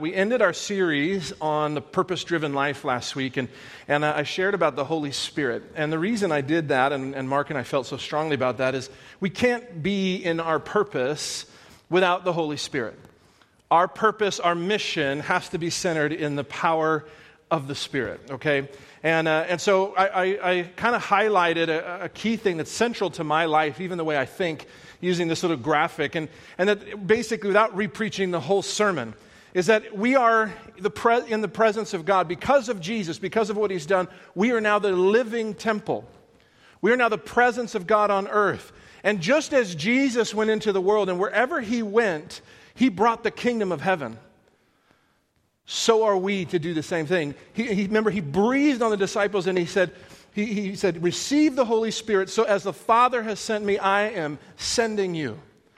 We ended our series on the purpose-driven life last week, and I shared about the Holy Spirit. And the reason I did that, and Mark and I felt so strongly about that, is we can't be in our purpose without the Holy Spirit. Our purpose, our mission has to be centered in the power of the Spirit, okay? And so I kind of highlighted a key thing that's central to my life, even the way I think, using this little graphic, and that basically, without re-preaching the whole sermon, is that we are in the presence of God. Because of Jesus, because of what He's done, we are now the living temple. We are now the presence of God on earth. And just as Jesus went into the world, and wherever He went, He brought the kingdom of heaven. So are we to do the same thing. Remember, He breathed on the disciples and He said, receive the Holy Spirit, so as the Father has sent me, I am sending you.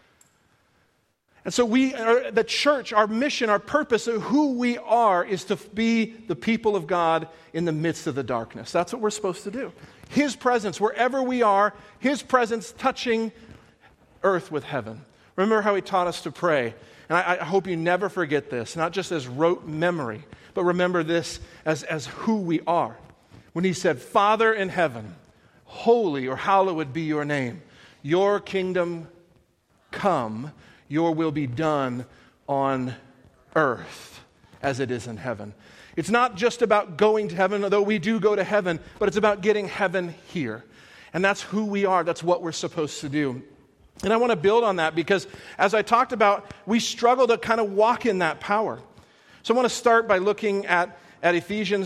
And so the church, our mission, our purpose of who we are is to be the people of God in the midst of the darkness. That's what we're supposed to do. His presence, wherever we are, His presence touching earth with heaven. Remember how He taught us to pray. And I hope you never forget this, not just as rote memory, but remember this as who we are. When He said, Father in heaven, holy or hallowed be your name. Your kingdom come. Your will be done on earth as it is in heaven. It's not just about going to heaven, although we do go to heaven, but it's about getting heaven here. And that's who we are. That's what we're supposed to do. And I want to build on that because, as I talked about, we struggle to kind of walk in that power. So I want to start by looking at Ephesians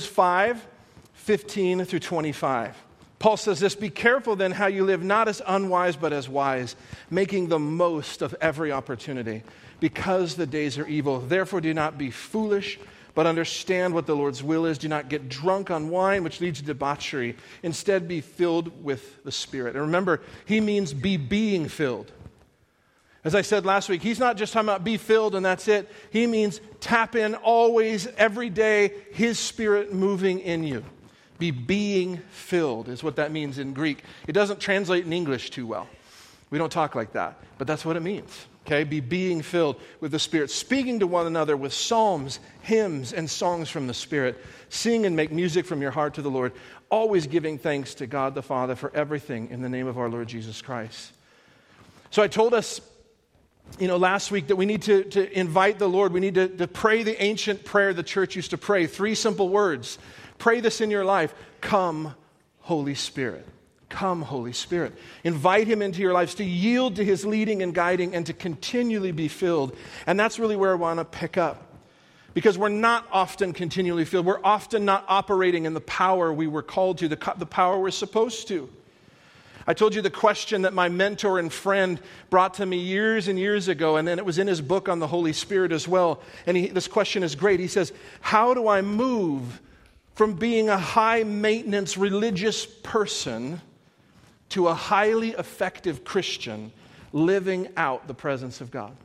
5:15 through 25. Paul says this, be careful then how you live, not as unwise, but as wise, making the most of every opportunity, because the days are evil. Therefore do not be foolish, but understand what the Lord's will is. Do not get drunk on wine, which leads to debauchery. Instead, be filled with the Spirit. And remember, He means be being filled. As I said last week, He's not just talking about be filled and that's it. He means tap in always, every day, His Spirit moving in you. Be being filled is what that means in Greek. It doesn't translate in English too well. We don't talk like that, but that's what it means. Okay, be being filled with the Spirit, speaking to one another with psalms, hymns, and songs from the Spirit. Sing and make music from your heart to the Lord, always giving thanks to God the Father for everything in the name of our Lord Jesus Christ. So I told us, last week that we need to invite the Lord. We need to pray the ancient prayer the church used to pray. 3 simple words. Pray this in your life. Come, Holy Spirit. Come, Holy Spirit. Invite Him into your lives to yield to His leading and guiding and to continually be filled. And that's really where I want to pick up. Because we're not often continually filled. We're often not operating in the power we were called to, the power we're supposed to. I told you the question that my mentor and friend brought to me years and years ago, and then it was in his book on the Holy Spirit as well. And this question is great. He says, how do I move from being a high-maintenance religious person to a highly effective Christian living out the presence of God?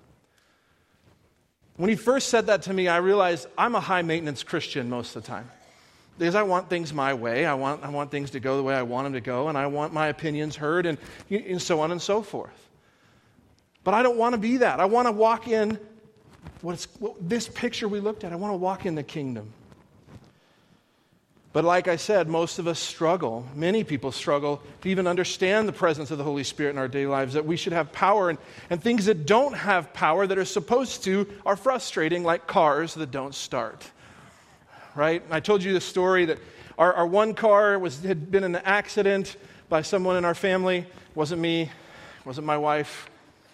When he first said that to me, I realized I'm a high-maintenance Christian most of the time. Because I want things my way. I want things to go the way I want them to go, and I want my opinions heard, and so on and so forth. But I don't want to be that. I want to walk in this picture we looked at. I want to walk in the kingdom. But like I said, most of us struggle. Many people struggle to even understand the presence of the Holy Spirit in our daily lives, that we should have power. And things that don't have power, that are supposed to, are frustrating, like cars that don't start. Right? I told you the story that our one car had been in an accident by someone in our family. It wasn't me. It wasn't my wife.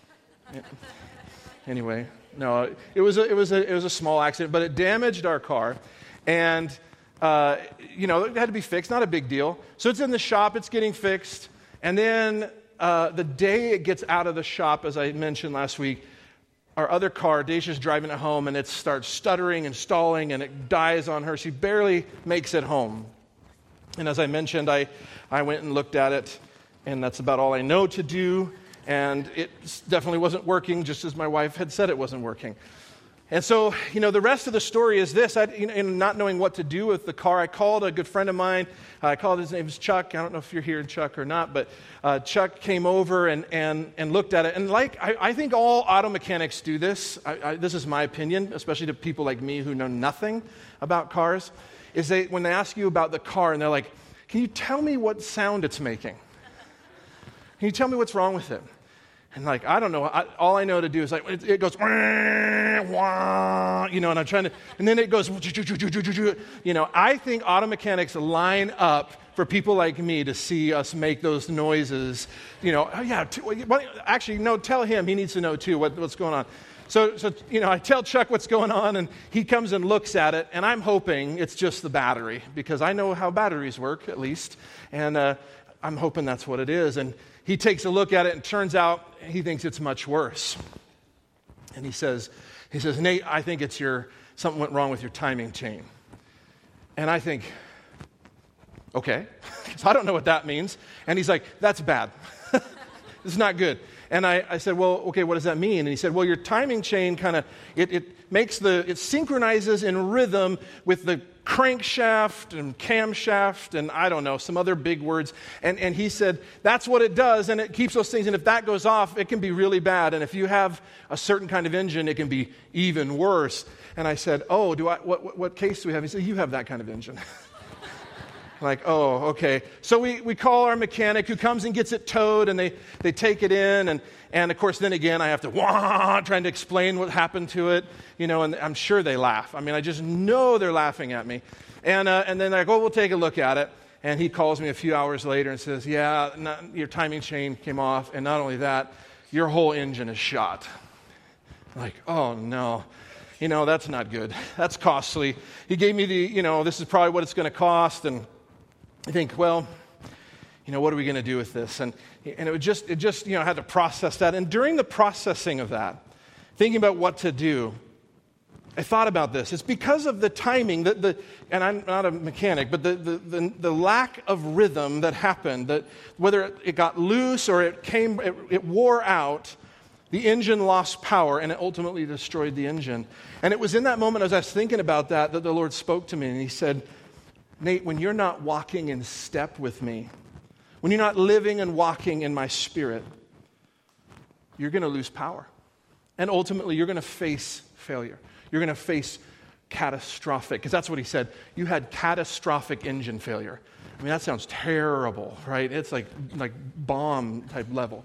Anyway, no, it was a small accident, but it damaged our car. And it had to be fixed, not a big deal. So it's in the shop, it's getting fixed. And then the day it gets out of the shop, as I mentioned last week, our other car, Dacia's driving it home, and it starts stuttering and stalling, and it dies on her. She barely makes it home. And as I mentioned, I went and looked at it, and that's about all I know to do. And it definitely wasn't working, just as my wife had said it wasn't working. And so, the rest of the story is this. Not knowing what to do with the car, I called a good friend of mine. His name is Chuck. I don't know if you're here, Chuck, or not, but Chuck came over and looked at it. And I think all auto mechanics do this. This is my opinion, especially to people like me who know nothing about cars, is when they ask you about the car and they're like, can you tell me what sound it's making? Can you tell me what's wrong with it? And I don't know. All I know to do is it goes, and I'm trying to, and then it goes, I think auto mechanics line up for people like me to see us make those noises. Actually, no, tell him. He needs to know too what's going on. So I tell Chuck what's going on, and he comes and looks at it, and I'm hoping it's just the battery, because I know how batteries work, at least, and I'm hoping that's what it is. And he takes a look at it, and turns out he thinks it's much worse. And he says, Nate, I think it's something went wrong with your timing chain. And I think, okay, so I don't know what that means. And he's like, that's bad. It's not good. And I said, well, okay, what does that mean? And he said, well, your timing chain kind of, it synchronizes in rhythm with the crankshaft and camshaft and I don't know, some other big words. And he said, that's what it does, and it keeps those things. And if that goes off, it can be really bad. And if you have a certain kind of engine, it can be even worse. And I said, oh, what case do we have? He said, you have that kind of engine. Oh, okay. So we call our mechanic, who comes and gets it towed, and they take it in, and of course then again I have to trying to explain what happened to it, and I'm sure they laugh. I just know they're laughing at me. And then they're like, oh, we'll take a look at it. And he calls me a few hours later and says, yeah, your timing chain came off, and not only that, your whole engine is shot. Oh no. That's not good. That's costly. He gave me this is probably what it's going to cost, and I think, well, what are we going to do with this? And it just I had to process that. And during the processing of that, thinking about what to do, I thought about this. It's because of the timing, and I'm not a mechanic, but the lack of rhythm that happened, that whether it got loose or it wore out, the engine lost power, and it ultimately destroyed the engine. And it was in that moment, as I was thinking about that the Lord spoke to me, and he said, Nate, when you're not walking in step with me, when you're not living and walking in my spirit, you're going to lose power. And ultimately, you're going to face failure. You're going to face catastrophic, because that's what he said. You had catastrophic engine failure. That sounds terrible, right? It's like bomb type level.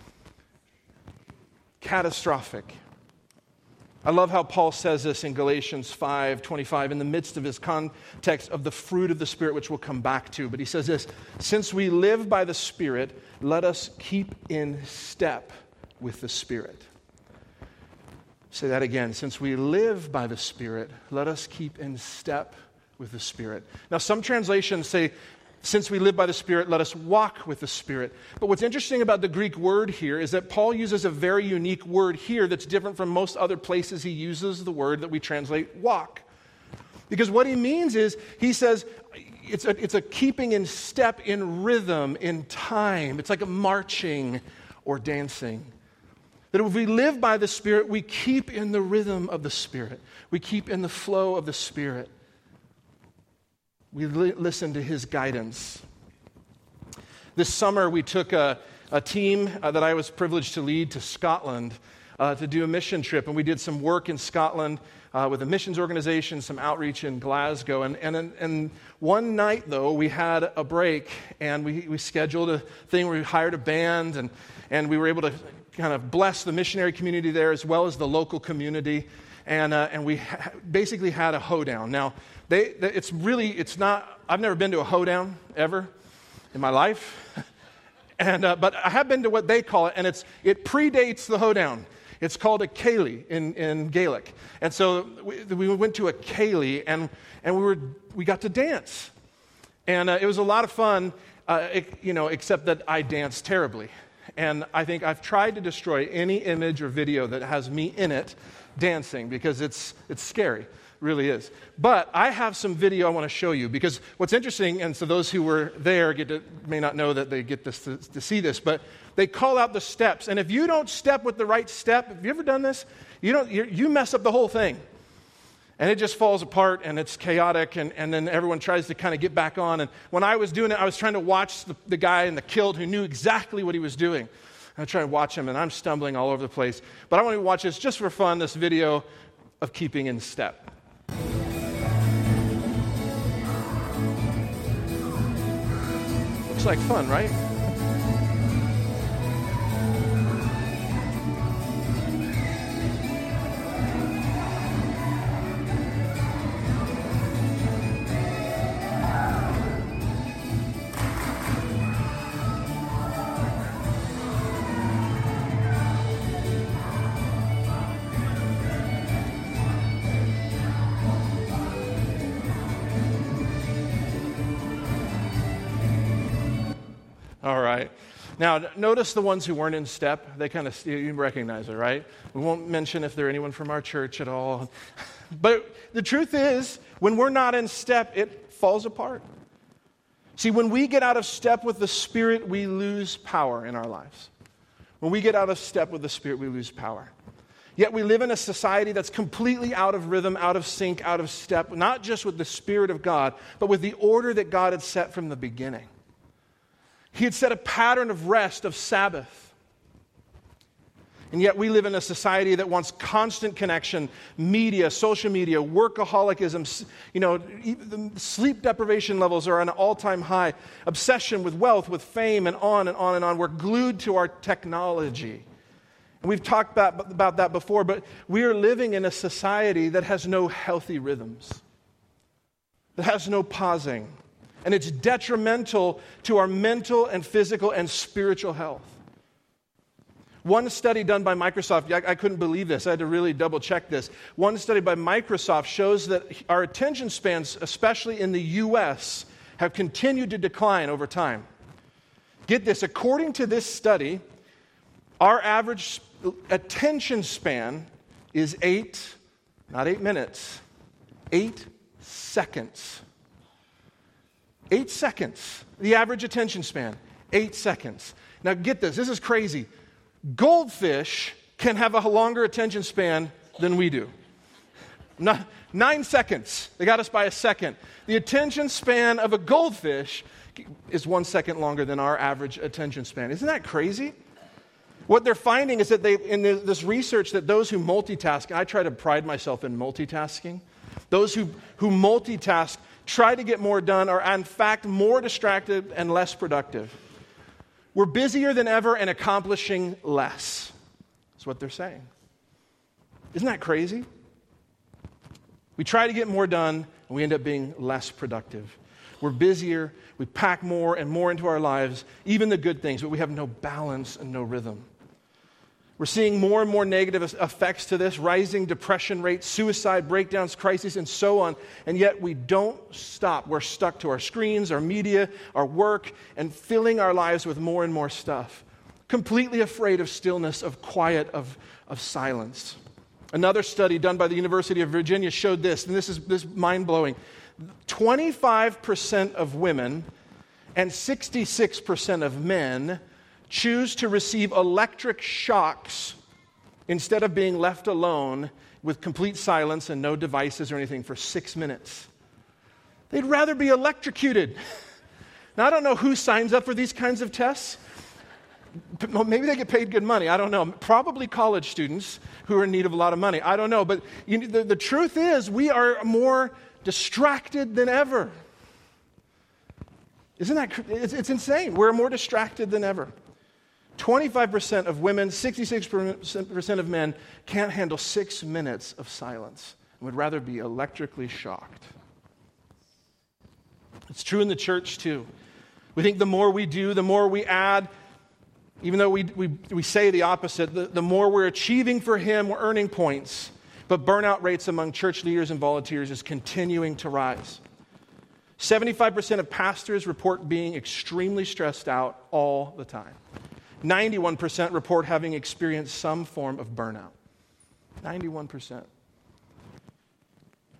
Catastrophic. I love how Paul says this in Galatians 5:25 in the midst of his context of the fruit of the Spirit, which we'll come back to. But he says this, since we live by the Spirit, let us keep in step with the Spirit. Say that again. Since we live by the Spirit, let us keep in step with the Spirit. Now, some translations say, since we live by the Spirit, let us walk with the Spirit. But what's interesting about the Greek word here is that Paul uses a very unique word here that's different from most other places he uses the word that we translate walk. Because what he means is, he says, it's a keeping in step, in rhythm, in time. It's like a marching or dancing. That if we live by the Spirit, we keep in the rhythm of the Spirit. We keep in the flow of the Spirit. We listen to his guidance. This summer, we took a team that I was privileged to lead to Scotland to do a mission trip. And we did some work in Scotland with a missions organization, some outreach in Glasgow. And one night, though, we had a break, and we scheduled a thing where we hired a band, and we were able to kind of bless the missionary community there as well as the local community. And we basically had a hoedown. Now, it's not, I've never been to a hoedown ever in my life. But I have been to what they call it, and it predates the hoedown. It's called a ceilidh in Gaelic. And so we went to a ceilidh, and we got to dance. And it was a lot of fun, except that I danced terribly. And I think I've tried to destroy any image or video that has me in it dancing, because it's scary. really is. But I have some video I want to show you, because what's interesting, and so those who were there may not know that they get this to see this, but they call out the steps. And if you don't step with the right step, have you ever done this? You mess up the whole thing. And it just falls apart, and it's chaotic, and then everyone tries to kind of get back on. And when I was doing it, I was trying to watch the guy in the kilt who knew exactly what he was doing. I try to watch him, and I'm stumbling all over the place. But I want to watch this just for fun, this video of keeping in step. Looks like fun, right? All right. Now, notice the ones who weren't in step. They kind of, you recognize it, right? We won't mention if they're anyone from our church at all. But the truth is, when we're not in step, it falls apart. See, when we get out of step with the Spirit, we lose power in our lives. When we get out of step with the Spirit, we lose power. Yet we live in a society that's completely out of rhythm, out of sync, out of step, not just with the Spirit of God, but with the order that God had set from the beginning. He had set a pattern of rest, of Sabbath. And yet we live in a society that wants constant connection, media, social media, workaholicism, the sleep deprivation levels are on an all-time high, obsession with wealth, with fame, and on and on and on. We're glued to our technology. And we've talked about that before, but we are living in a society that has no healthy rhythms, that has no pausing. And it's detrimental to our mental and physical and spiritual health. One study done by Microsoft, I couldn't believe this. I had to really double check this. One study by Microsoft shows that our attention spans, especially in the U.S., have continued to decline over time. Get this, according to this study, our average attention span is not 8 minutes, 8 seconds. 8 seconds, the average attention span, 8 seconds. Now get this is crazy. Goldfish can have a longer attention span than we do. 9 seconds, they got us by a second. The attention span of a goldfish is 1 second longer than our average attention span. Isn't that crazy? What they're finding is that in this research that those who multitask, and I try to pride myself in multitasking, those who multitask try to get more done are in fact more distracted and less productive. We're busier than ever and accomplishing less. That's what they're saying. Isn't that crazy? We try to get more done and we end up being less productive. We're busier, we pack more and more into our lives, even the good things, but we have no balance and no rhythm. We're seeing more and more negative effects to this, rising depression rates, suicide, breakdowns, crises, and so on. And yet we don't stop. We're stuck to our screens, our media, our work, and filling our lives with more and more stuff. Completely afraid of stillness, of quiet, of silence. Another study done by the University of Virginia showed this, and this is mind-blowing. 25% of women and 66% of men choose to receive electric shocks instead of being left alone with complete silence and no devices or anything for 6 minutes. They'd rather be electrocuted. Now, I don't know who signs up for these kinds of tests. Maybe they get paid good money. I don't know. Probably college students who are in need of a lot of money. I don't know. But the truth is, we are more distracted than ever. Isn't that, it's insane. We're more distracted than ever. 25% of women, 66% of men can't handle 6 minutes of silence and would rather be electrically shocked. It's true in the church too. We think the more we do, the more we add, even though we say the opposite, the more we're achieving for Him, we're earning points. But burnout rates among church leaders and volunteers is continuing to rise. 75% of pastors report being extremely stressed out all the time. 91% report having experienced some form of burnout. 91%.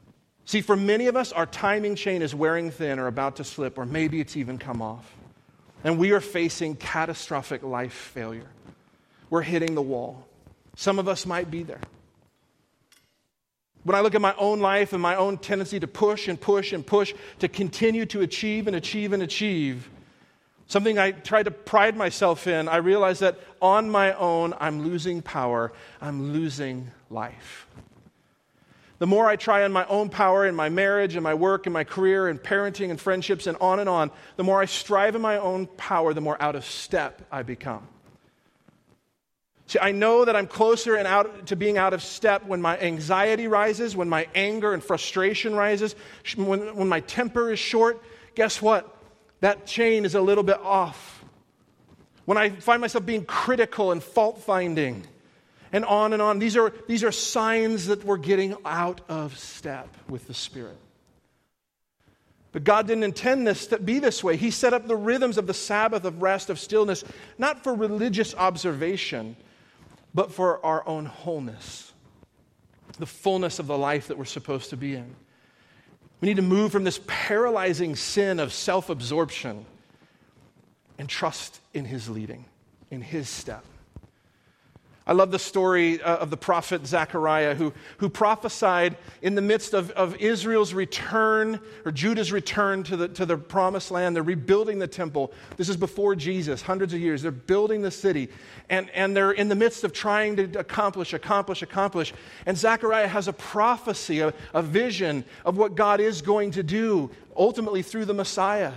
See, for many of us, our timing chain is wearing thin or about to slip, or maybe it's even come off. And we are facing catastrophic life failure. We're hitting the wall. Some of us might be there. When I look at my own life and my own tendency to push and push and push, to continue to achieve and achieve and achieve, something I try to pride myself in, I realize that on my own, I'm losing power. I'm losing life. The more I try on my own power in my marriage and my work and my career and parenting and friendships and on, the more I strive in my own power, the more out of step I become. See, I know that I'm closer and out to being out of step when my anxiety rises, when my anger and frustration rises, when my temper is short. Guess what? That chain is a little bit off. When I find myself being critical and fault-finding, and on. These are signs that we're getting out of step with the Spirit. But God didn't intend this to be this way. He set up the rhythms of the Sabbath, of rest, of stillness, not for religious observation, but for our own wholeness, the fullness of the life that we're supposed to be in. We need to move from this paralyzing sin of self-absorption and trust in His leading, in His step. I love the story of the prophet Zechariah who prophesied in the midst of Israel's return, or Judah's return to the promised land. They're rebuilding the temple. This is before Jesus, hundreds of years. They're building the city, and they're in the midst of trying to accomplish. And Zechariah has a prophecy, a vision of what God is going to do, ultimately through the Messiah.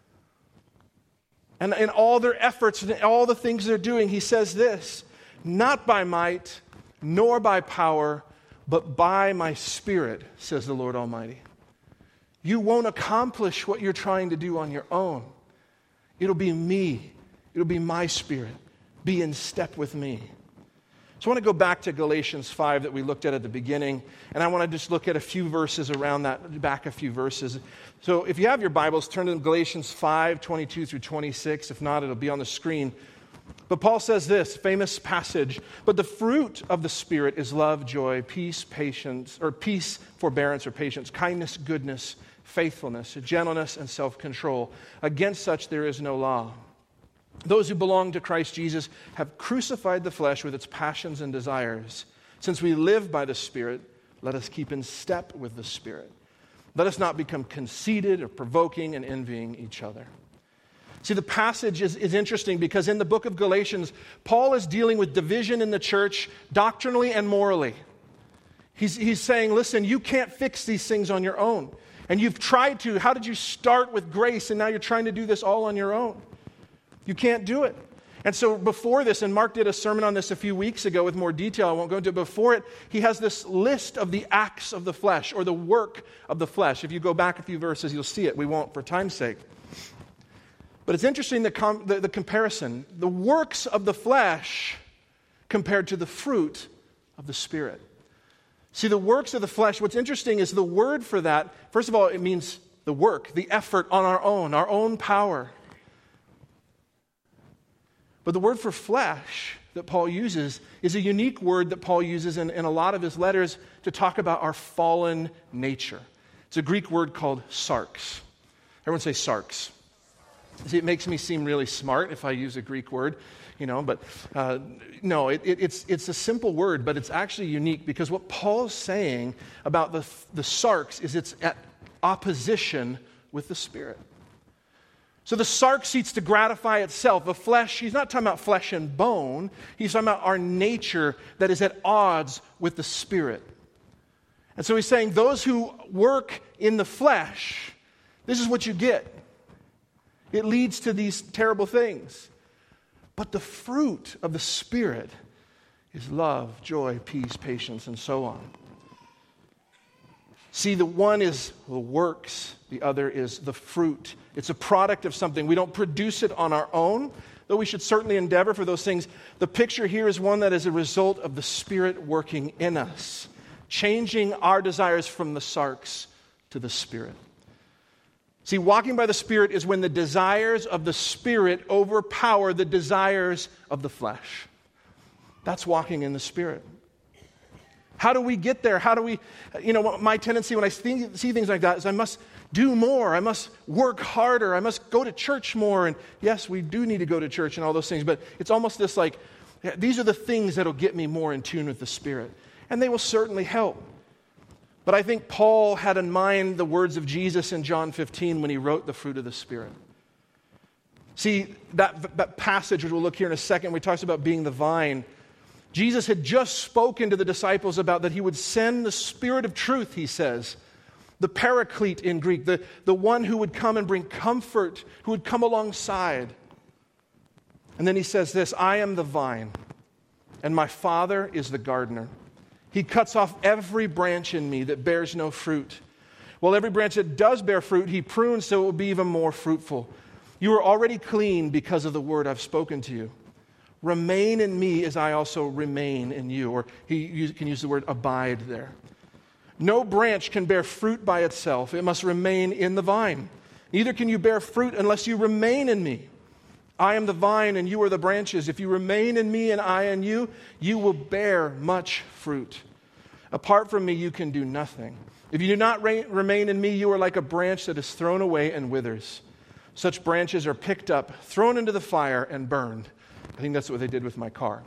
And in all their efforts and all the things they're doing, he says this: "Not by might, nor by power, but by my Spirit, says the Lord Almighty." You won't accomplish what you're trying to do on your own. It'll be me. It'll be my Spirit. Be in step with me. So I want to go back to Galatians 5 that we looked at the beginning, and I want to just look at a few verses around that, back a few verses. So if you have your Bibles, turn to Galatians 5, 22 through 26. If not, it'll be on the screen. But Paul says this famous passage: "But the fruit of the Spirit is love, joy, peace, patience, or peace, forbearance, or patience, kindness, goodness, faithfulness, gentleness, and self-control. Against such there is no law. Those who belong to Christ Jesus have crucified the flesh with its passions and desires. Since we live by the Spirit, let us keep in step with the Spirit. Let us not become conceited or provoking and envying each other." See, the passage is interesting because in the book of Galatians, Paul is dealing with division in the church doctrinally and morally. He's saying, listen, you can't fix these things on your own. And you've tried to. How did you start with grace and now you're trying to do this all on your own? You can't do it. And so before this, and Mark did a sermon on this a few weeks ago with more detail, I won't go into it. Before it, he has this list of the acts of the flesh, or the work of the flesh. If you go back a few verses, you'll see it. We won't for time's sake. But it's interesting, the comparison. The works of the flesh compared to the fruit of the Spirit. See, the works of the flesh, what's interesting is the word for that, first of all, it means the work, the effort on our own power. But the word for flesh that Paul uses is a unique word that Paul uses in a lot of his letters to talk about our fallen nature. It's a Greek word called sarx. Everyone say sarx. See, it makes me seem really smart if I use a Greek word, but no, it's a simple word, but it's actually unique because what Paul's saying about the sarx is it's at opposition with the Spirit. So the sarx seeks to gratify itself. The flesh, he's not talking about flesh and bone. He's talking about our nature that is at odds with the Spirit. And so he's saying those who work in the flesh, this is what you get. It leads to these terrible things. But the fruit of the Spirit is love, joy, peace, patience, and so on. See, the one is the works, the other is the fruit. It's a product of something. We don't produce it on our own, though we should certainly endeavor for those things. The picture here is one that is a result of the Spirit working in us, changing our desires from the sarx to the Spirit. See, walking by the Spirit is when the desires of the Spirit overpower the desires of the flesh. That's walking in the Spirit. How do we get there? How do we, my tendency when I see things like that is I must do more. I must work harder. I must go to church more. And yes, we do need to go to church and all those things, but it's almost this like, these are the things that'll get me more in tune with the Spirit. And they will certainly help. But I think Paul had in mind the words of Jesus in John 15 when he wrote the fruit of the Spirit. See, that passage, which we'll look here in a second, where he talks about being the vine, Jesus had just spoken to the disciples about that he would send the Spirit of truth, he says, the Paraclete in Greek, the one who would come and bring comfort, who would come alongside. And then he says this, I am the vine, and my Father is the gardener. He cuts off every branch in me that bears no fruit. While every branch that does bear fruit, he prunes so it will be even more fruitful. You are already clean because of the word I've spoken to you. Remain in me as I also remain in you. Or you can use the word abide there. No branch can bear fruit by itself. It must remain in the vine. Neither can you bear fruit unless you remain in me. I am the vine and you are the branches. If you remain in me and I in you, you will bear much fruit. Apart from me, you can do nothing. If you do not remain in me, you are like a branch that is thrown away and withers. Such branches are picked up, thrown into the fire, and burned. I think that's what they did with my car.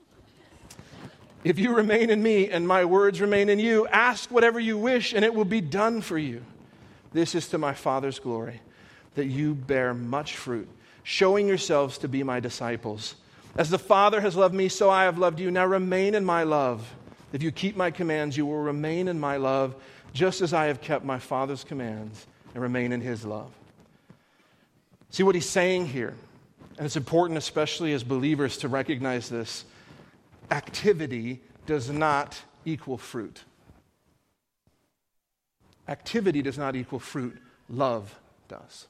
If you remain in me and my words remain in you, ask whatever you wish and it will be done for you. This is to my Father's glory, that you bear much fruit, showing yourselves to be my disciples. As the Father has loved me, so I have loved you. Now remain in my love. If you keep my commands, you will remain in my love, just as I have kept my Father's commands and remain in his love. See what he's saying here, and it's important, especially as believers, to recognize this. Activity does not equal fruit. Activity does not equal fruit. Love does.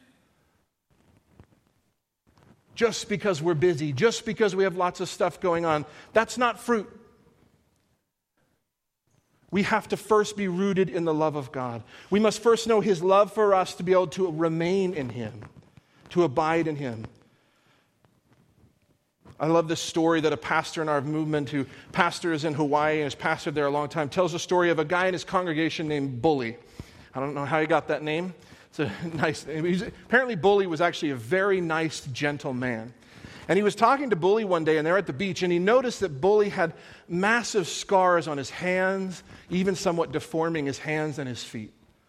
Just because we're busy, just because we have lots of stuff going on, that's not fruit. We have to first be rooted in the love of God. We must first know his love for us to be able to remain in him, to abide in him. I love this story that a pastor in our movement who pastors in Hawaii and has pastored there a long time tells a story of a guy in his congregation named Bully. I don't know how he got that name. It's a nice name. Apparently Bully was actually a very nice, gentle man. And he was talking to Bully one day, and they're at the beach, and he noticed that Bully had massive scars on his hands, even somewhat deforming his hands and his feet.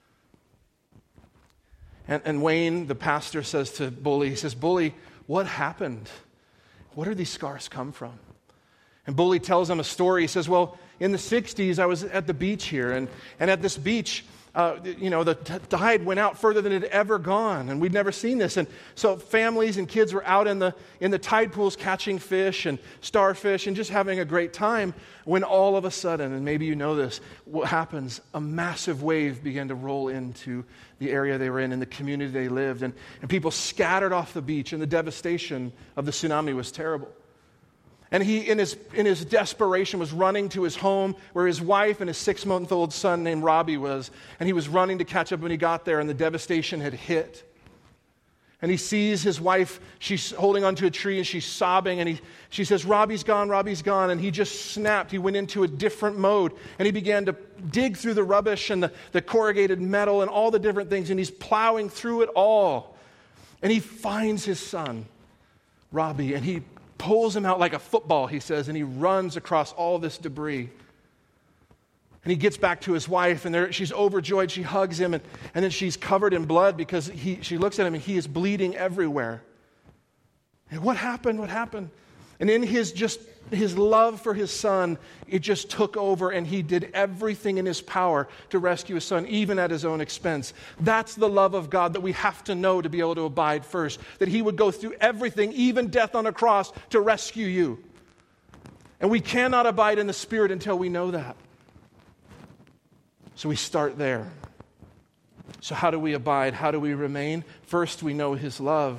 And Wayne, the pastor, says to Bully, he says, Bully, what happened? Where did these scars come from? And Bully tells him a story. He says, well, in the 60s, I was at the beach here, and at this beach, the tide went out further than it had ever gone, and we'd never seen this. And so families and kids were out in the tide pools catching fish and starfish and just having a great time when all of a sudden, and maybe you know this, what happens? A massive wave began to roll into the area they were in the community they lived, and people scattered off the beach, and the devastation of the tsunami was terrible. And he, in his desperation, was running to his home where his wife and his 6-month-old son named Robbie was. And he was running to catch up when he got there, and the devastation had hit. And he sees his wife, she's holding onto a tree, and she's sobbing. And she says, Robbie's gone, Robbie's gone. And he just snapped. He went into a different mode. And he began to dig through the rubbish and the corrugated metal and all the different things. And he's plowing through it all. And he finds his son, Robbie, and he pulls him out like a football, he says, and he runs across all this debris. And he gets back to his wife, and she's overjoyed. She hugs him, and then she's covered in blood because she looks at him, and he is bleeding everywhere. And what happened? What happened? And in his love for his son, it just took over, and he did everything in his power to rescue his son, even at his own expense. That's the love of God that we have to know to be able to abide first. That he would go through everything, even death on a cross, to rescue you. And we cannot abide in the Spirit until we know that. So we start there. So how do we abide? How do we remain? First, we know his love.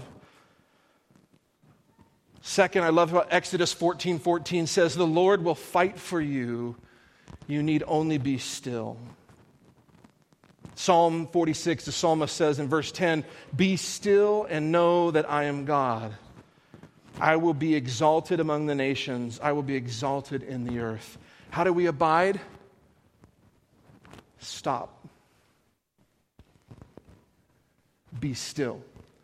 Second, I love what Exodus 14:14 says, the Lord will fight for you. You need only be still. Psalm 46, the psalmist says in verse 10, be still and know that I am God. I will be exalted among the nations. I will be exalted in the earth. How do we abide? Stop. Be still.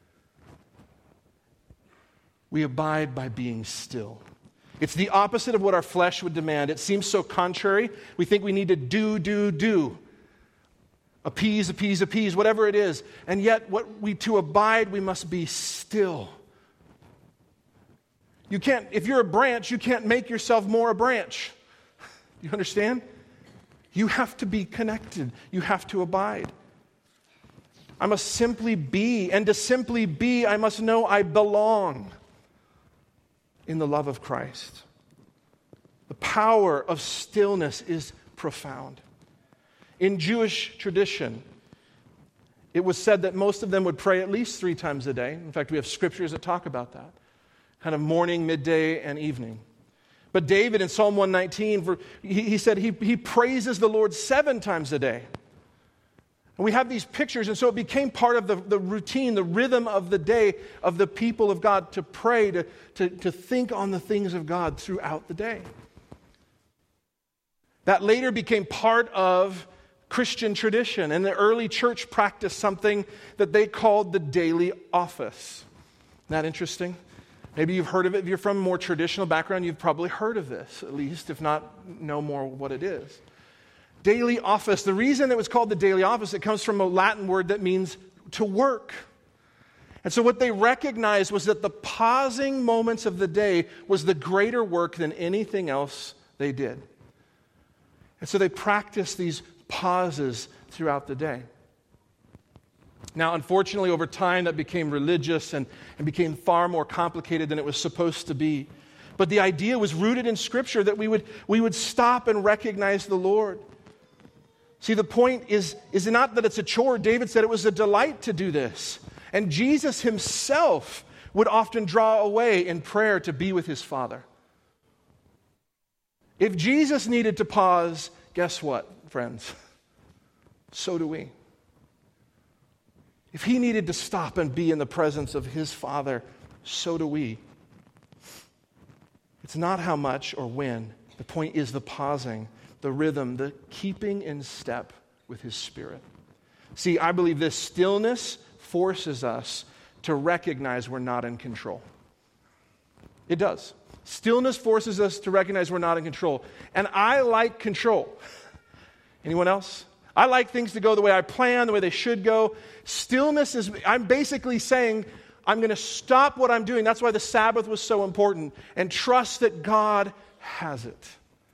We abide by being still. It's the opposite of what our flesh would demand. It seems so contrary. We think we need to do. Appease, whatever it is. And yet, to abide, we must be still. You can't, if you're a branch, you can't make yourself more a branch. You understand? You have to be connected. You have to abide. I must simply be, and to simply be, I must know I belong in the love of Christ. The power of stillness is profound. In Jewish tradition, it was said that most of them would pray at least 3 times a day. In fact, we have scriptures that talk about that. Kind of morning, midday, and evening. But David in Psalm 119, he said he praises the Lord 7 times a day. And we have these pictures, and so it became part of the routine, the rhythm of the day of the people of God to pray, to think on the things of God throughout the day. That later became part of Christian tradition, and the early church practiced something that they called the daily office. Isn't that interesting? Maybe you've heard of it. If you're from a more traditional background, you've probably heard of this, at least, if not know more what it is. Daily office. The reason it was called the daily office, it comes from a Latin word that means to work. And so what they recognized was that the pausing moments of the day was the greater work than anything else they did. And so they practiced these pauses throughout the day. Now, unfortunately, over time, that became religious and became far more complicated than it was supposed to be. But the idea was rooted in Scripture that we would stop and recognize the Lord. See, the point is not that it's a chore. David said it was a delight to do this. And Jesus himself would often draw away in prayer to be with his Father. If Jesus needed to pause, guess what, friends? So do we. If he needed to stop and be in the presence of his Father, so do we. It's not how much or when. The point is the pausing, the rhythm, the keeping in step with his Spirit. See, I believe this stillness forces us to recognize we're not in control. It does. Stillness forces us to recognize we're not in control. And I like control. Anyone else? I like things to go the way I plan, the way they should go. Stillness is, I'm basically saying, I'm going to stop what I'm doing. That's why the Sabbath was so important. And trust that God has it.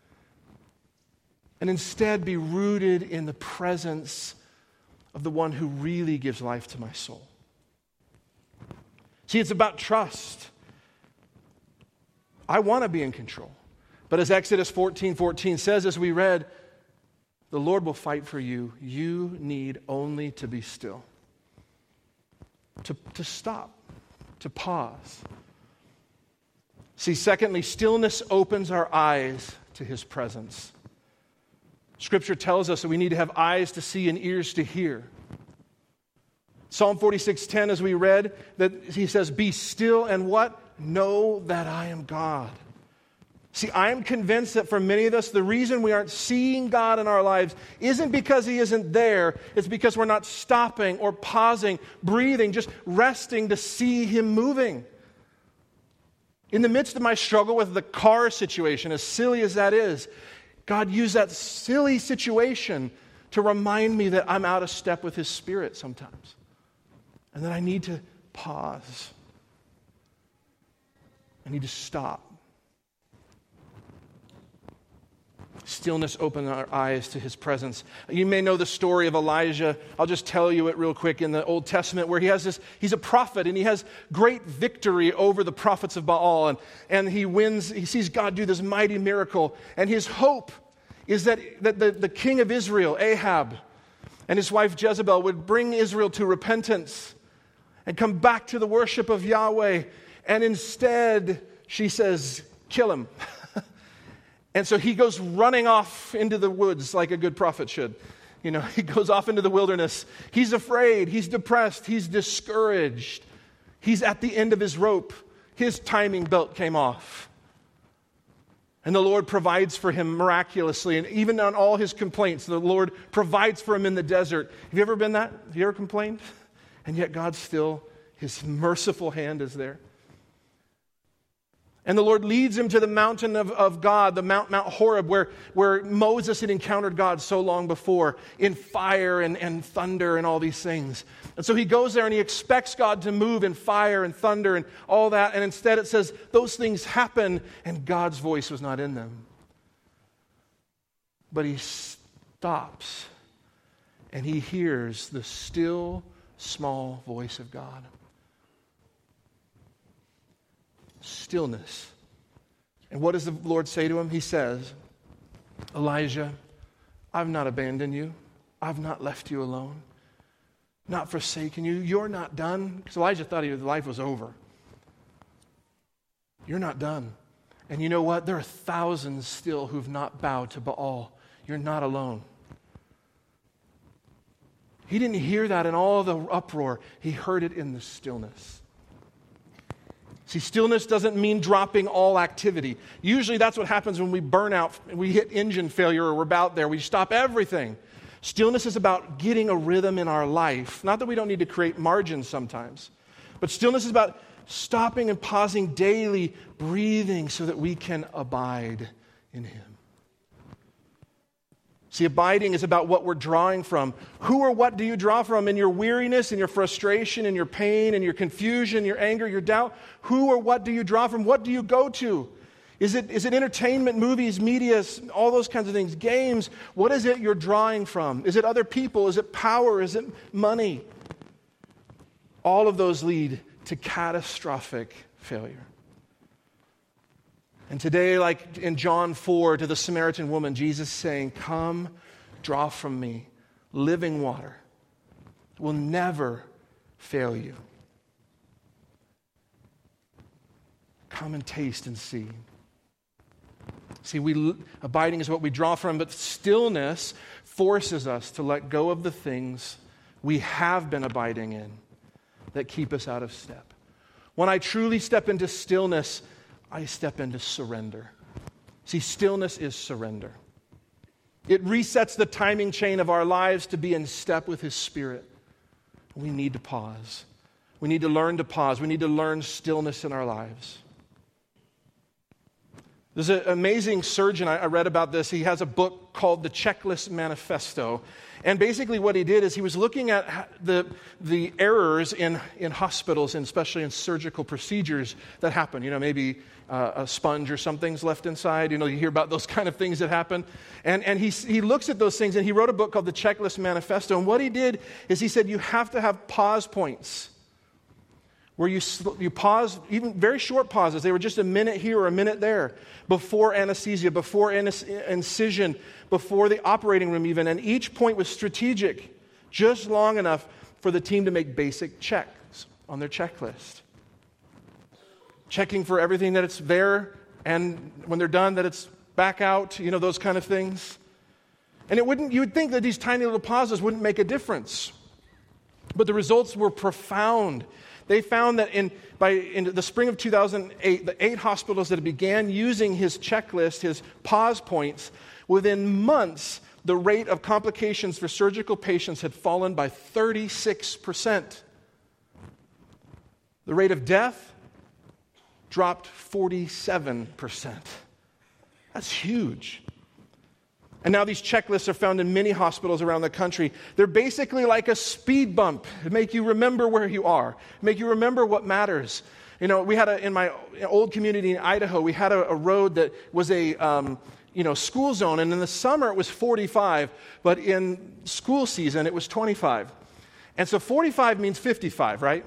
And instead be rooted in the presence of the one who really gives life to my soul. See, it's about trust. I want to be in control. But as Exodus 14:14 says, as we read, the Lord will fight for you. You need only to be still. To stop. To pause. See, secondly, stillness opens our eyes to his presence. Scripture tells us that we need to have eyes to see and ears to hear. Psalm 46:10, as we read, that he says, be still and what? Know that I am God. See, I am convinced that for many of us, the reason we aren't seeing God in our lives isn't because he isn't there. It's because we're not stopping or pausing, breathing, just resting to see him moving. In the midst of my struggle with the car situation, as silly as that is, God used that silly situation to remind me that I'm out of step with his Spirit sometimes. And that I need to pause. I need to stop. Stillness opened our eyes to his presence. You may know the story of Elijah. I'll just tell you it real quick in the Old Testament where he's a prophet and he has great victory over the prophets of Baal and he wins, he sees God do this mighty miracle and his hope is that the king of Israel, Ahab, and his wife Jezebel would bring Israel to repentance and come back to the worship of Yahweh. And instead, she says, kill him. And so he goes running off into the woods like a good prophet should. You know, he goes off into the wilderness. He's afraid. He's depressed. He's discouraged. He's at the end of his rope. His timing belt came off. And the Lord provides for him miraculously. And even on all his complaints, the Lord provides for him in the desert. Have you ever been that? Have you ever complained? And yet God still, his merciful hand is there. And the Lord leads him to the mountain of God, the Mount Horeb, where Moses had encountered God so long before, in fire and thunder and all these things. And so he goes there and he expects God to move in fire and thunder and all that. And instead it says those things happen and God's voice was not in them. But he stops and he hears the still, small voice of God. Stillness. And what does the Lord say to him? He says, Elijah, I've not abandoned you. I've not left you alone. Not forsaken you. You're not done. Because Elijah thought his life was over. You're not done. And you know what? There are thousands still who've not bowed to Baal. You're not alone. He didn't hear that in all the uproar. He heard it in the stillness. See, stillness doesn't mean dropping all activity. Usually that's what happens when we burn out, we hit engine failure, or we're about there. We stop everything. Stillness is about getting a rhythm in our life. Not that we don't need to create margins sometimes, but stillness is about stopping and pausing daily, breathing so that we can abide in Him. See, abiding is about what we're drawing from. Who or what do you draw from in your weariness, in your frustration, in your pain, in your confusion, your anger, your doubt? Who or what do you draw from? What do you go to? Is it entertainment, movies, media, all those kinds of things, games? What is it you're drawing from? Is it other people? Is it power? Is it money? All of those lead to catastrophic failure. And today, like in John 4, to the Samaritan woman, Jesus saying, come, draw from me living water. It will never fail you. Come and taste and see. See, abiding is what we draw from, but stillness forces us to let go of the things we have been abiding in that keep us out of step. When I truly step into stillness, I step into surrender. See, stillness is surrender. It resets the timing chain of our lives to be in step with His Spirit. We need to pause. We need to learn to pause. We need to learn stillness in our lives. There's an amazing surgeon, I read about this. He has a book called The Checklist Manifesto. And basically what he did is he was looking at the errors in hospitals, and especially in surgical procedures that happen. You know, maybe a sponge or something's left inside. You know, you hear about those kind of things that happen. And he looks at those things, and he wrote a book called The Checklist Manifesto. And what he did is he said you have to have pause points where you pause, even very short pauses. They were just a minute here or a minute there, before anesthesia, before incision, before the operating room even. And each point was strategic, just long enough for the team to make basic checks on their checklist. Checking for everything that it's there, and when they're done, that it's back out, you know, those kind of things. And you would think that these tiny little pauses wouldn't make a difference. But the results were profound. They found that in the spring of 2008, the 8 hospitals that began using his checklist, his pause points, within months, the rate of complications for surgical patients had fallen by 36%. The rate of death dropped 47%. That's huge. And now these checklists are found in many hospitals around the country. They're basically like a speed bump to make you remember where you are, make you remember what matters. You know, we had in my old community in Idaho, we had a road that was a school zone, and in the summer it was 45, but in school season it was 25. And so 45 means 55, right?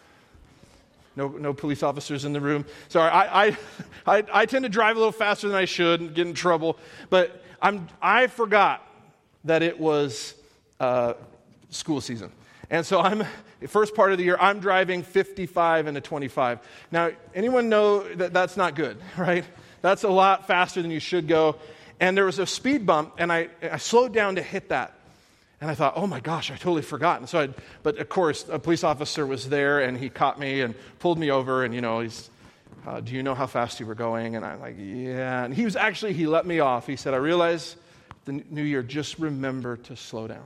No police officers in the room. Sorry, I tend to drive a little faster than I should and get in trouble, but I forgot that it was school season. And so the first part of the year, I'm driving 55 into 25. Now, anyone know that that's not good, right? That's a lot faster than you should go. And there was a speed bump, and I slowed down to hit that. And I thought, oh my gosh, I totally forgot. And so but of course, a police officer was there, and he caught me and pulled me over, and he's do you know how fast you were going? And I'm like, yeah. And he let me off. He said, I realize the new year, just remember to slow down.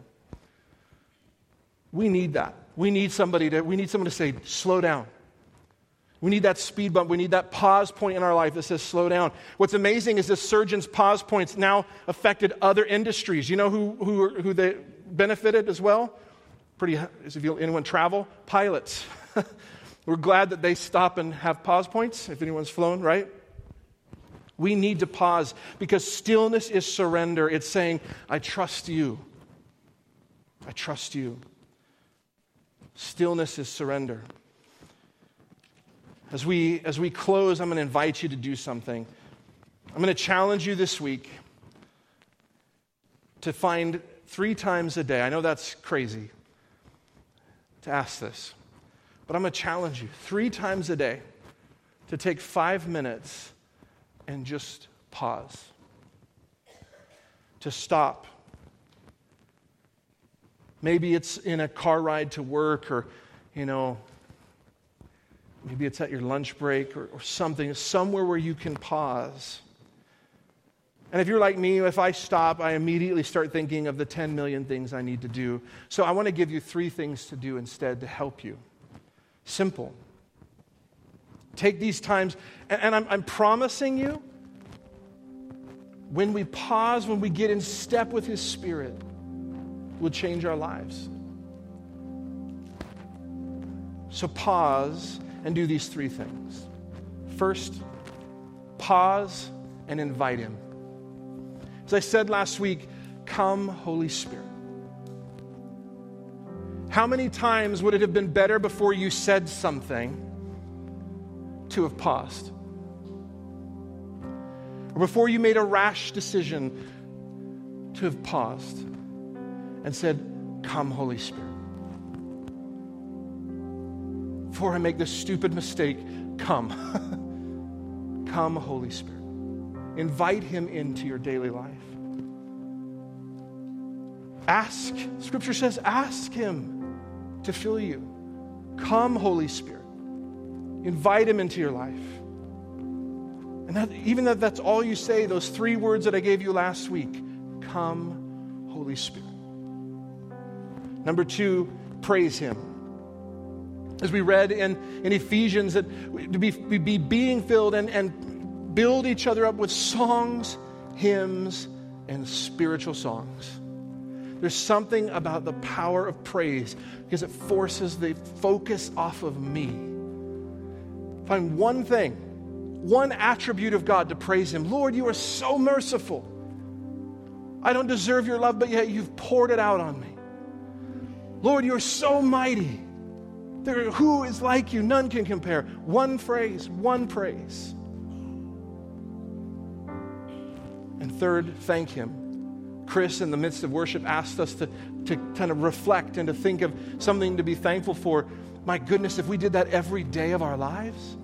We need that. We need someone to say, slow down. We need that speed bump. We need that pause point in our life that says slow down. What's amazing is this surgeon's pause points now affected other industries. You know who they benefited as well? Anyone travel? Pilots. We're glad that they stop and have pause points if anyone's flown, right? We need to pause because stillness is surrender. It's saying, I trust you. I trust you. Stillness is surrender. As we close, I'm going to invite you to do something. I'm going to challenge you this week to find 3 times a day. I know that's crazy to ask this, but I'm going to challenge you 3 times a day to take 5 minutes and just pause. To stop. Maybe it's in a car ride to work, or, maybe it's at your lunch break or something, somewhere where you can pause. And if you're like me, if I stop, I immediately start thinking of the 10 million things I need to do. So I want to give you 3 things to do instead to help you. Simple. Take these times, and I'm promising you, when we pause, when we get in step with His Spirit, will change our lives. So pause and do these 3 things. First, pause and invite Him. As I said last week, come, Holy Spirit. How many times would it have been better before you said something to have paused? Or before you made a rash decision to have paused and said, come, Holy Spirit. Before I make this stupid mistake, come. Come, Holy Spirit. Invite Him into your daily life. Ask. Scripture says, ask Him to fill you. Come, Holy Spirit. Invite Him into your life. And even if that's all you say, those 3 words that I gave you last week, come, Holy Spirit. Number 2, praise Him. As we read in Ephesians, that to be being filled and build each other up with songs, hymns, and spiritual songs. There's something about the power of praise because it forces the focus off of me. Find one thing, one attribute of God to praise Him. Lord, you are so merciful. I don't deserve your love, but yet you've poured it out on me. Lord, you're so mighty. Who is like you? None can compare. One phrase, one praise. And third, thank Him. Chris, in the midst of worship, asked us to kind of reflect and to think of something to be thankful for. My goodness, if we did that every day of our lives.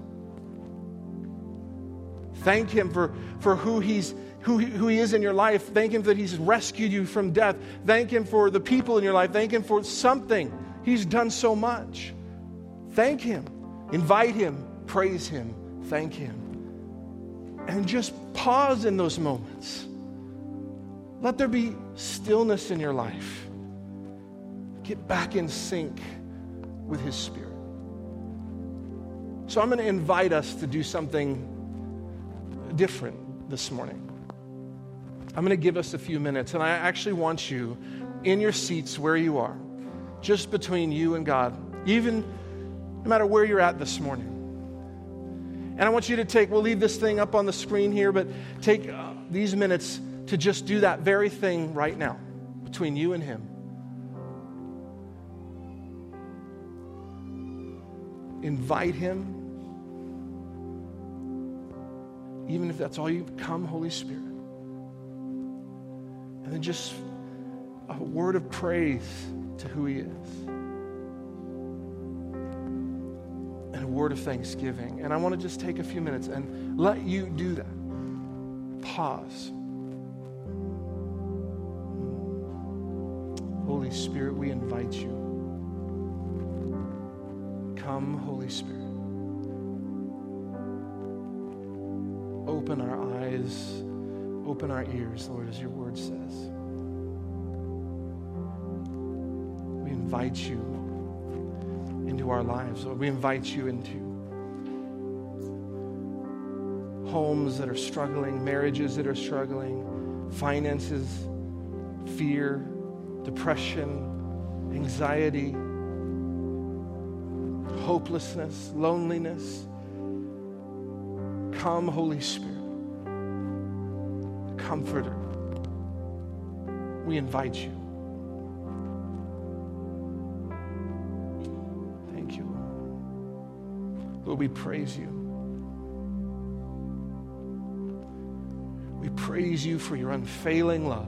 Thank Him for who He is in your life. Thank Him that He's rescued you from death. Thank Him for the people in your life. Thank Him for something. He's done so much. Thank Him. Invite Him. Praise Him. Thank Him. And just pause in those moments. Let there be stillness in your life. Get back in sync with His Spirit. So I'm going to invite us to do something different this morning. I'm going to give us a few minutes, and I actually want you in your seats where you are, just between you and God, even no matter where you're at this morning. And I want you to we'll leave this thing up on the screen here, but take these minutes to just do that very thing right now between you and Him. Invite Him. Even if that's all you come, Holy Spirit. And then just a word of praise to who He is. And a word of thanksgiving. And I want to just take a few minutes and let you do that. Pause. Holy Spirit, we invite you. Come, Holy Spirit. open our eyes, open our ears, Lord, as your word says. We invite you into our lives, Lord. We invite you into homes that are struggling, marriages that are struggling, finances, fear, depression, anxiety, hopelessness, loneliness. Come, Holy Spirit, Comforter. We invite you. Thank you, Lord. Lord, we praise you. We praise you for your unfailing love.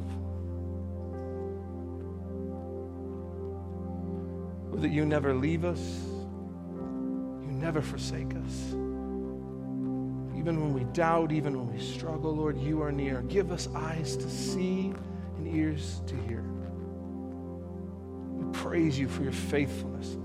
Lord, that you never leave us, you never forsake us. Even when we doubt, even when we struggle, Lord, you are near. Give us eyes to see and ears to hear. We praise you for your faithfulness.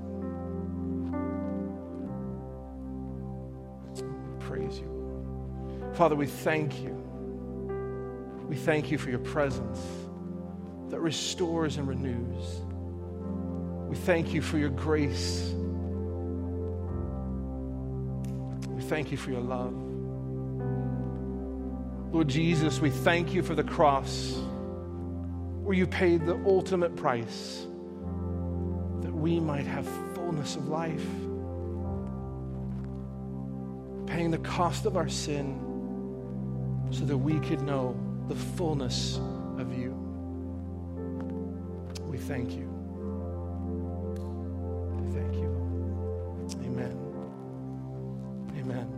We praise you. Father, we thank you. We thank you for your presence that restores and renews. We thank you for your grace. We thank you for your love. Lord Jesus, we thank you for the cross where you paid the ultimate price that we might have fullness of life, paying the cost of our sin so that we could know the fullness of you. We thank you. Thank you. Amen. Amen.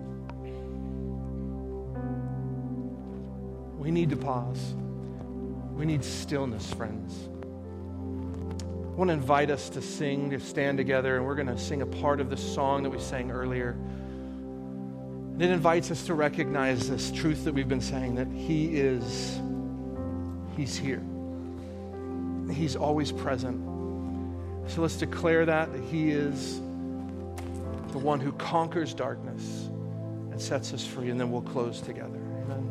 We need to pause. We need stillness, friends. I want to invite us to sing, to stand together, and we're going to sing a part of the song that we sang earlier. And it invites us to recognize this truth that we've been saying, that He's here. He's always present. So let's declare that He is the one who conquers darkness and sets us free, and then we'll close together. Amen.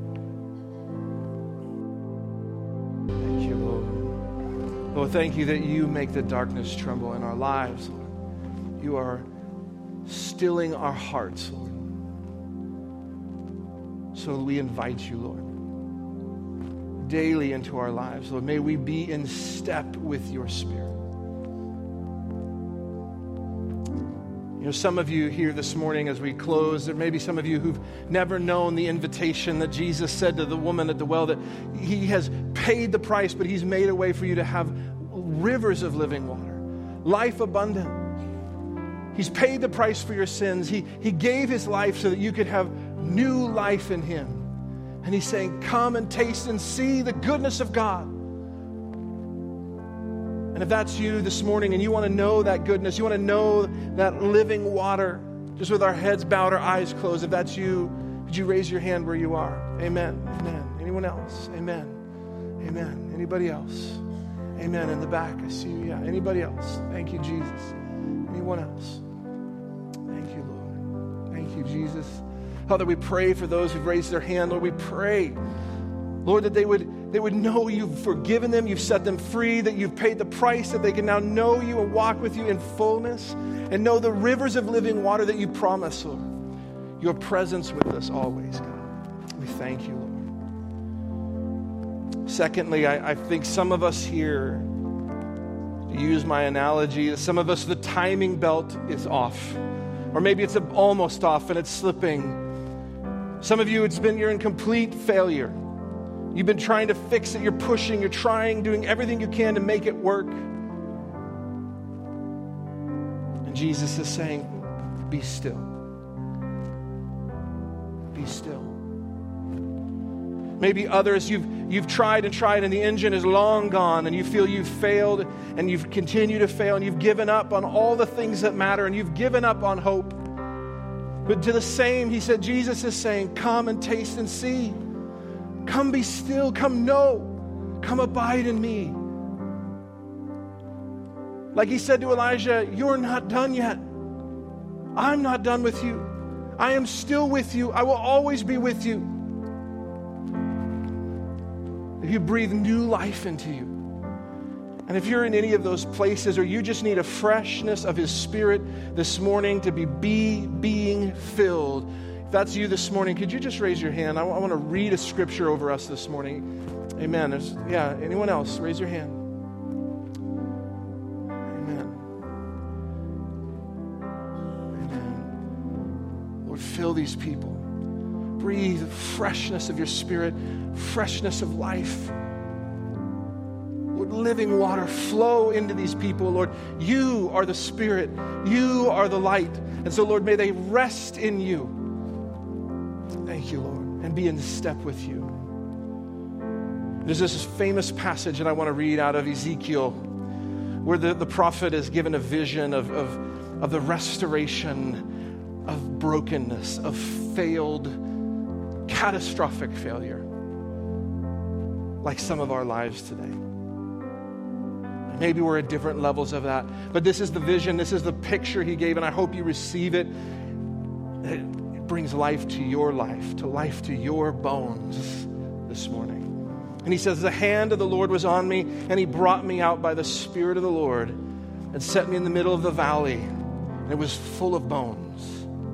Thank you, Lord. Lord, thank you that you make the darkness tremble in our lives, Lord. You are stilling our hearts, Lord. So we invite you, Lord, daily into our lives. Lord, may we be in step with your Spirit. You know, some of you here this morning as we close, there may be some of you who've never known the invitation that Jesus said to the woman at the well, that he has paid the price, but he's made a way for you to have rivers of living water, life abundant. He's paid the price for your sins. He gave his life so that you could have new life in him. And he's saying, come and taste and see the goodness of God. And if that's you this morning and you want to know that goodness, you want to know that living water, just with our heads bowed, our eyes closed, if that's you, would you raise your hand where you are? Amen. Amen. Anyone else? Amen. Amen. Anybody else? Amen. In the back, I see you. Yeah. Anybody else? Thank you, Jesus. Anyone else? Thank you, Lord. Thank you, Jesus. Father, we pray for those who've raised their hand. Lord, we pray, Lord, that they would know you've forgiven them, you've set them free, that you've paid the price, that they can now know you and walk with you in fullness and know the rivers of living water that you promise, Lord. Your presence with us always, God. We thank you, Lord. Secondly, I think some of us here, to use my analogy, some of us, the timing belt is off. Or maybe it's almost off and it's slipping. Some of you, you're in complete failure. You've been trying to fix it. You're pushing. You're trying, doing everything you can to make it work. And Jesus is saying, be still. Be still. Maybe others, you've tried and tried and the engine is long gone and you feel you've failed and you've continued to fail and you've given up on all the things that matter and you've given up on hope. But to the same, he said, Jesus is saying, come and taste and see. Come be still. Come know. Come abide in me. Like he said to Elijah, you're not done yet. I'm not done with you. I am still with you. I will always be with you. That you breathe new life into you. And if you're in any of those places, or you just need a freshness of His Spirit this morning to be being filled, if that's you this morning, could you just raise your hand? I want to read a scripture over us this morning. Amen. Anyone else? Raise your hand. Amen. Amen. Lord, fill these people. Breathe freshness of your Spirit, freshness of life. Lord, living water flow into these people. Lord, you are the Spirit. You are the light. And so, Lord, may they rest in you. Thank you, Lord, and be in step with you. There's this famous passage that I want to read out of Ezekiel, where the prophet is given a vision of the restoration of brokenness, of failed, catastrophic failure, like some of our lives today. Maybe we're at different levels of that, but this is the vision, this is the picture he gave, and I hope you receive it. It brings life to your life, to your bones this morning. And he says, the hand of the Lord was on me, and he brought me out by the Spirit of the Lord and set me in the middle of the valley, and it was full of bones.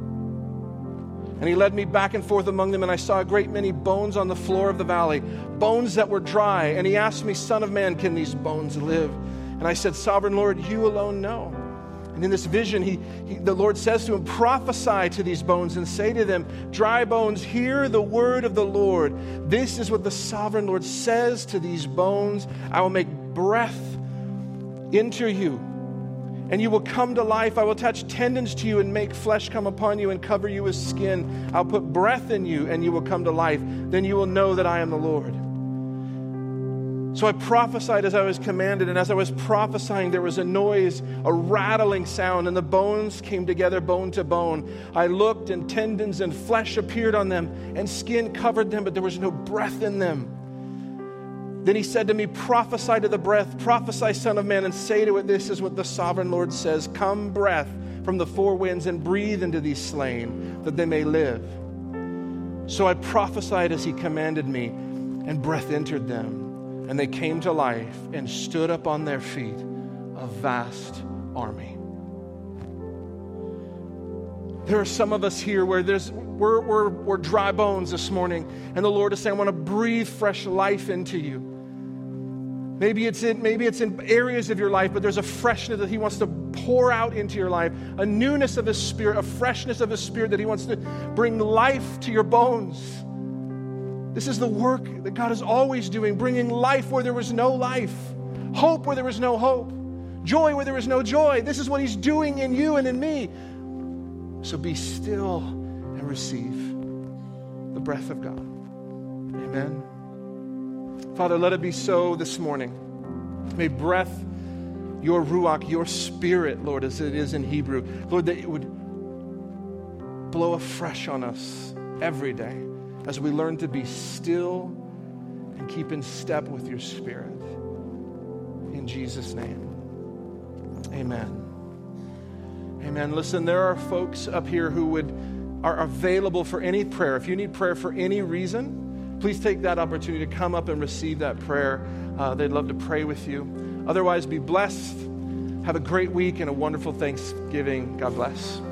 And he led me back and forth among them, and I saw a great many bones on the floor of the valley, bones that were dry. And he asked me, Son of man, can these bones live? And I said, Sovereign Lord, you alone know. And in this vision, the Lord says to him, prophesy to these bones and say to them, dry bones, hear the word of the Lord. This is what the sovereign Lord says to these bones. I will make breath into you, and you will come to life. I will attach tendons to you and make flesh come upon you and cover you with skin. I'll put breath in you, and you will come to life. Then you will know that I am the Lord. So I prophesied as I was commanded, and as I was prophesying, there was a noise, a rattling sound, and the bones came together, bone to bone. I looked, and tendons and flesh appeared on them, and skin covered them, but there was no breath in them. Then he said to me, prophesy to the breath, prophesy, Son of man, and say to it, this is what the sovereign Lord says, come breath from the four winds and breathe into these slain, that they may live. So I prophesied as he commanded me, and breath entered them. And they came to life and stood up on their feet, a vast army. There are some of us here where we're dry bones this morning, and the Lord is saying, I want to breathe fresh life into you. Maybe it's in areas of your life, but there's a freshness that he wants to pour out into your life, a newness of his Spirit, a freshness of his Spirit that he wants to bring life to your bones. This is the work that God is always doing, bringing life where there was no life, hope where there was no hope, joy where there was no joy. This is what he's doing in you and in me. So be still and receive the breath of God. Amen. Father, let it be so this morning. May breath, your ruach, your Spirit, Lord, as it is in Hebrew, Lord, that it would blow afresh on us every day, as we learn to be still and keep in step with your Spirit. In Jesus' name, amen. Amen. Listen, there are folks up here who are available for any prayer. If you need prayer for any reason, please take that opportunity to come up and receive that prayer. They'd love to pray with you. Otherwise, be blessed. Have a great week and a wonderful Thanksgiving. God bless.